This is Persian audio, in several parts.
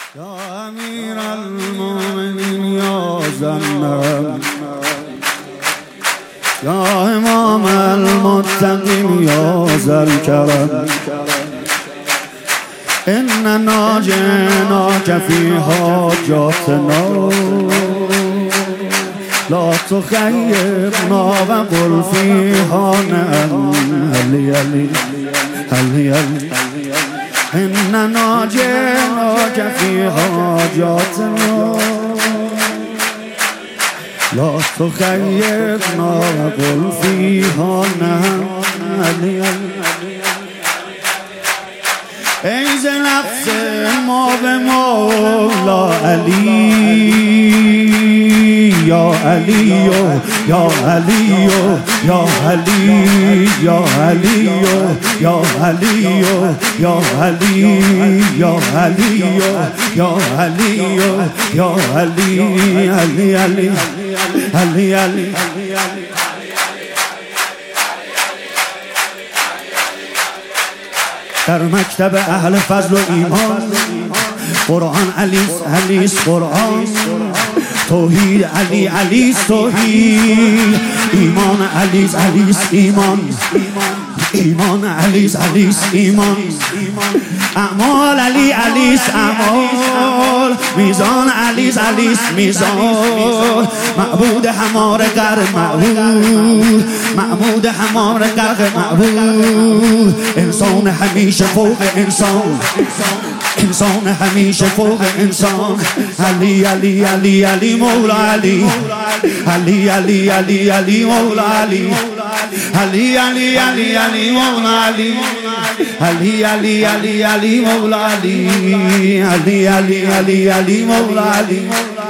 یا امیر المؤمنین یا زنم یا امام المتقین یا ذوالکرم اننا جئناک فی حاجاتنا لا تخیبنا و قل فیها نعم علی علی علی علی اننا جئناک فی حاجاتنا لا تخیبنا و قل فیها نعم علی علی. ای ز نفس ما به مولا علی یا علی یا علی یا علی یا علی یا علی یا علی یا علی یا علی یا علی علی علی علی علی. در مکتب اهل فضل و ایمان قرآن علیست قرآن، توحید علیست توحید، ایمان علیست ایمان، ایمان علیست ایمان، اعمال علیست اعمال، میزان علیست میزان، معبود هماره غرق معبود، معبود هماره غرق معبود، انسان همیشه فوق انسان، انسان همیشه فوق انسان، علی علی علی علی مولا علی، علی علی علی علی مولا علی، علی علی علی علی مولا علی، علی علی علی علی مولا علی، علی علی علی علی مولا علی.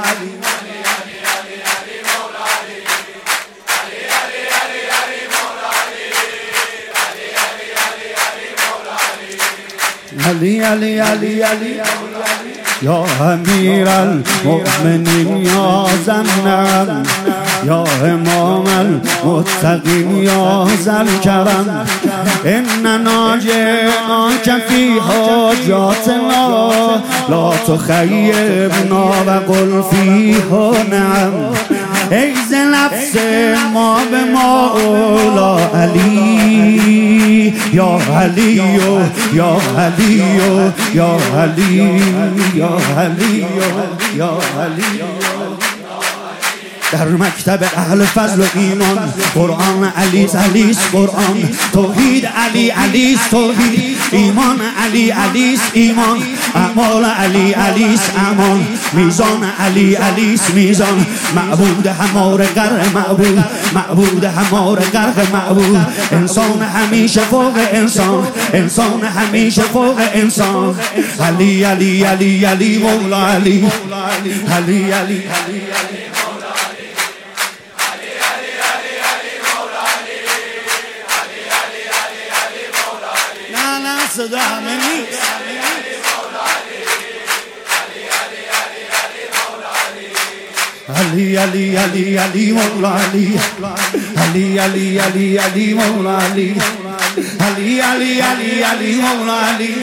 علی علی علی علی یا امیر المؤمنین یا زنم یا امام المتقین یا ذوالکرم اننا جئناک فی حاجاتنا لا تخیبنا و قل فیها نعم. ای ز نفس ما به مولا علی یا علی یا علی یا علی یا علی یا علی. در مکتب اهل فضل و ایمان قرآن علیست قرآن، توحید علیست توحید، ایمان علیست ایمان، اعمال علیست اعمال، میزان علیست میزان، معبود هماره غرق معبود، معبود هماره غرق معبود، انسان همیشه فوق انسان، انسان همیشه فوق انسان، علی علی علی علی مولا علی، علی علی صدا همه نیست. علی علی علی علی مولا علی، علی علی علی علی مولا علی، علی علی علی علی مولا علی.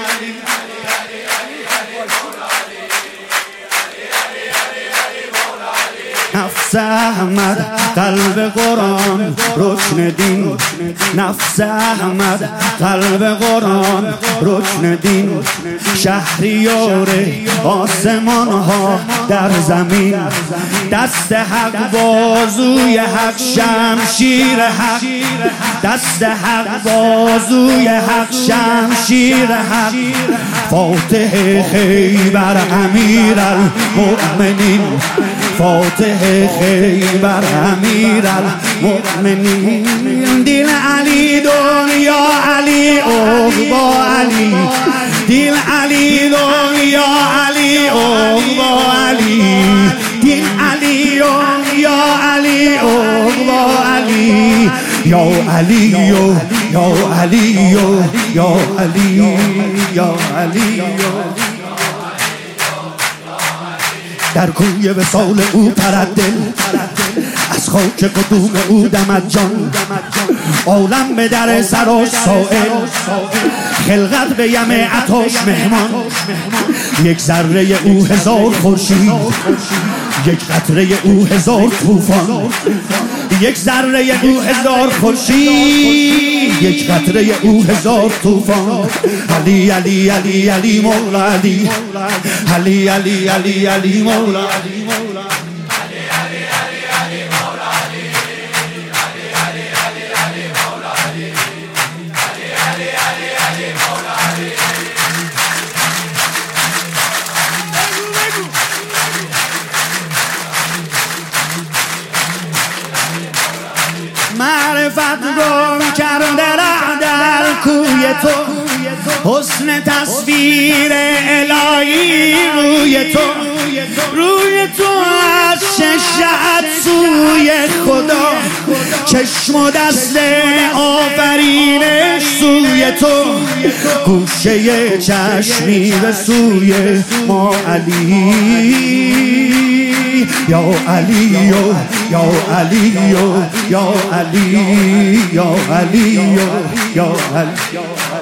نفس احمد قلب قرآن رکن دین، نفس احمد قلب قرآن رکن دین، شهریار آسمان ها در زمین، دست حق بازوی حق شمشیر حق، دست حق بازوی حق شمشیر حق، فاتح خیبر امیر المؤمنین، فاتح خیبر امیر المؤمنین، دل علی دنیا علی عقبا علی، دل علی دنیا علی عقبا علی، دل علی دنیا علی عقبا علی، یا علی یا علی یا علی یا علی. در کوی وصال او پرد دل، از خاک قدوم او دمد جان. عالم به در سراش سائل، خلقت به یم عطاش مهمان. یک ذره او هزار خورشید، یک قطره او هزار طوفان. یک ذره او هزار خورشید، یک قطره او هزار طوفان. علی علی علی علی مولا علی، علی علی علی علی مولا علی. معرفت گم کرده را در کوی تو، حسن تصویر الهی روی تو. روی تو از ششت سوی خدا، چشم و دست آفرینش سوی تو. گوشه چشمی به سوی ما علی، یا علی یا علی یا علی یا علی یا علی.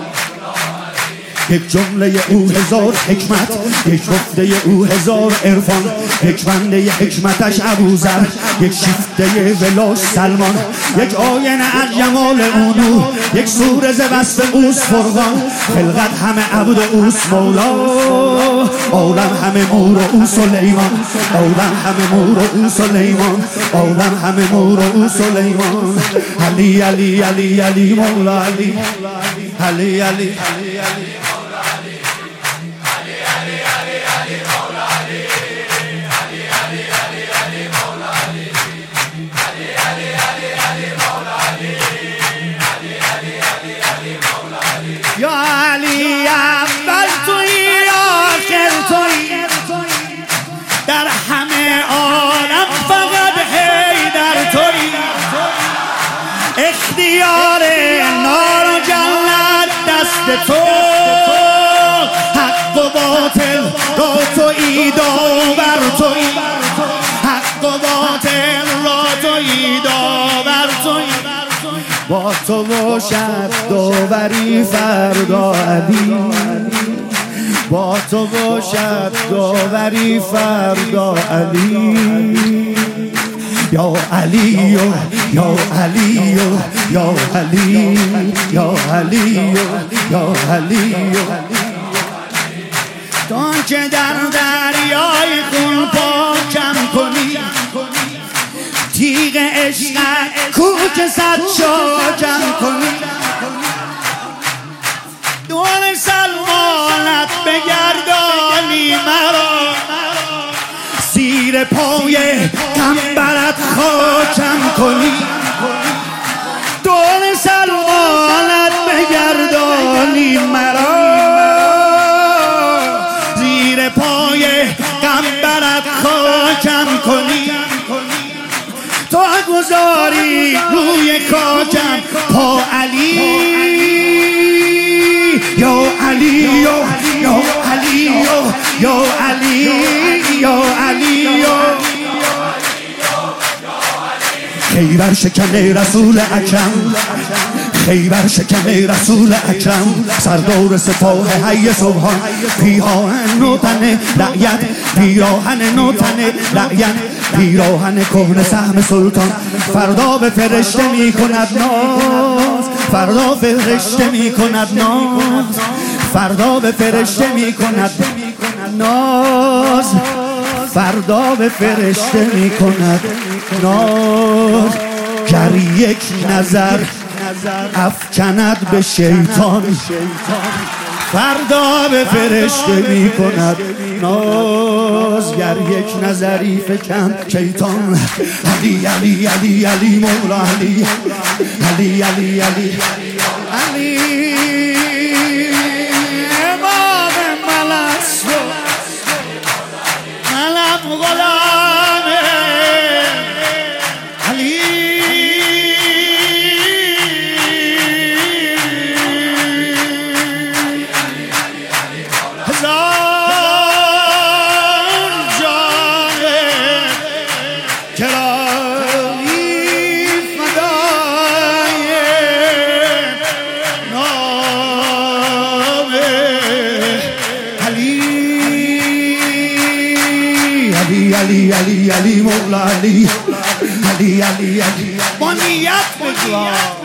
یک جمله او هزار حکمت، یک گفته او هزار عرفان. یک بنده حکمتش ابوذر، یک شیفته ولاش سلمان. یک آینه از جمال او نور، یک سوره ز وصف اوست فرقان. خلقت همه عبد اوست مولا، عالم همه مور او سلیمان. عالم همه مور او سلیمان، عالم همه مور او سلیمان. علی علی علی علی مولا علی، علی علی علی علی. یا علی اول تویی آخر تویی، در همه عالم فقط حیدر تویی. اختیار نار و جنت دست تو، حق و باطل را تویی داور تویی. حق و باطل را تویی داور تویی. با تو باشد داوری فردا علی، با تو باشد داوری فردا علی. یا علی یا علی یا علی یا علی یا علی. تو که در دریای خون پاکم کنی، تیغ عشقت کو که صد شاکم کنی. دور سلمانت بگردانی مرا، زیر پای قنبرت خاکم کنی. دور سلمانت بگردانی مرا، زیر پای قنبرت خاکم کنی. تو گذاری روی خاکم پا علی، یا علی یا علی یا علی یا علی. خیبر شکن رسول اکرم، خیبر شکن رسول اکرم. سردار سپاه حی سبحان، پیراهن نوتن رعیت، پیراهن نوتن رعیت. پیراهن کهنه سهم سلطان، فردا به فرشته می کند ناز. فردا فرشته می کند ناز، فردا به فرشته می کند ناز. فردا به فرشته می کند ناز. گر یک نظر افکند به شیطان، فردا به فرشته می کند ناز. گر یک نظری فکن شیطان. علی علی علی علی مولا علی، علی علی علی علی. امام ملس ملک غلام علی. هزار جان علی علی علی علی مولا علی علی علی علی با نیت بگو